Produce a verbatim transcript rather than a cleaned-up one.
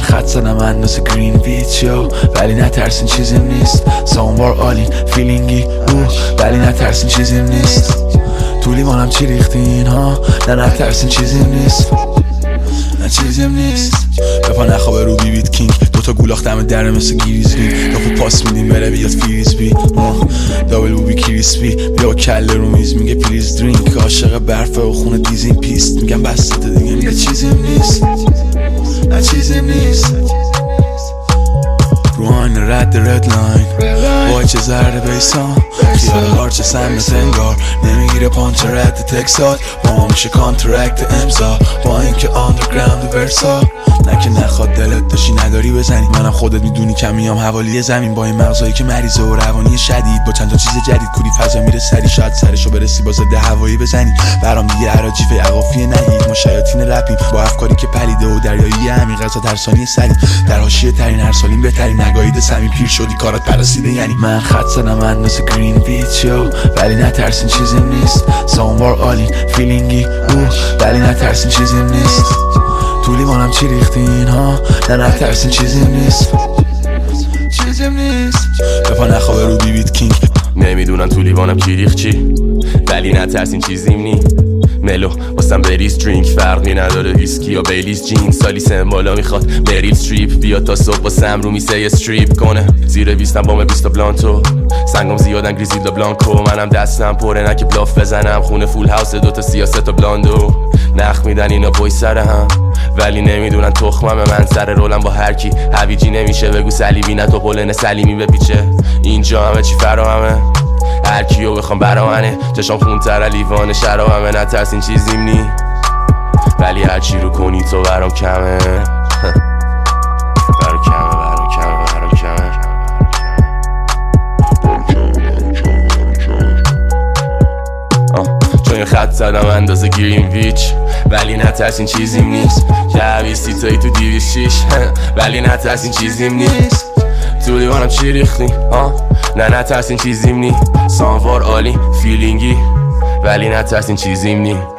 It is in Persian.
خط زدم اندازه گرین ویچ یو، ولی نترسین چیزیم نیست. ساموار عالی فیلینگی اوه، ولی نترسین چیزیم نیست. تو لیوانم چی ریختین ها؟ نه نترسین چیزیم نیست، نه چیزیم نیست. بپا نخوابه رو بی بیت کینگ، دوتا گولاخ دم دره مثل گیریزبی. دافو پاس میدیم بره بیاد فریزبی، دابل بوبی کریسپی. بیا کله رو میز میگه پلیز درینک. عاشق برفه و خونه دیزین پیست، میگم بسته دیگه میگه چیزیم نیست، نه چیزیم نیست. رو آینه رد رد لاین وای چه زرد بیسان، خیال هارچه سم سنگار نمیگیره پانچ رد تکسات. با ما میشه کانترکت امضا، با اینکه آندرگراند ورسا. نه که نخواد دلت داشتی نداری بزنی، منم خودت میدونی کمیام حوالی زمین. با این مغزایی که مریضه و روانی شدید، با چند تا چیز جدید کوری فضا میره سری. شاید سرشو برسی با ضد هوایی بزنی. برام دیگه عراجیف عقافی نهید، ما شیاطین رپیم با افکاری که پلیده و دریایی عمیق از ترسانی سری. در حاشیه ترین هر سالیم بهترین نگاهید سمیم. پیر شدی کارات پرسیده یعنی. من خط زدم اندازه گرین ویچ یو، ولی نترسین چیزیم نیست. ساموار عالی فیلینگی اوه، ولی نترسین چیزیم نیست. تو لیوانم چی ریختین ها؟ نه نترسین چیزیم نیست، چیزیم نیست. بپا نخوابه رو بی بیت کینگ. نمیدونم تو لیوانم کی ریخت چی، ولی نترسین چیزیم نی. ملو واسم بریز درینک، فرقی نداره ویسکی یا بیلیز جین. سالی سن بالا میخواد مریل استریپ، بیا تا صبح واسم رو میسه استریپ کنه. زیر بیستم بام بیستا بلانتو، سنگم زیادن گریزیلدا بلانکو. منم دستم پره نه که بلاف بزنم، خونه فول هاوس دوتا سیاست و بلاندو. نخ میدن اینا بوی سر هم، ولی نمیدونن تخمم من. سر رولم با هر کی هویجی نمیشه، بگو سلیبی نه تو پلن سلیمی بپیچه. اینجا همه چی فراهمه، هر کیو بخوام برامنه. چشام خونتر لیوان شرابمه، نترسین چیزیم نی. ولی هر چی رو کنی تو برام کمه، برام کمه برام کمه برام کمه. چون خط زدم اندازه گرین ویچ، ولی نترسین چیزیم نیست. دویستی تایی تو دیویس شیش، ولی نترسین چیزیم نیست. تو لیوانم چی ریختی ها؟ نه نترسین چیزیم نی. ساموار عالی فیلینگی، ولی نترسین چیزیم نی.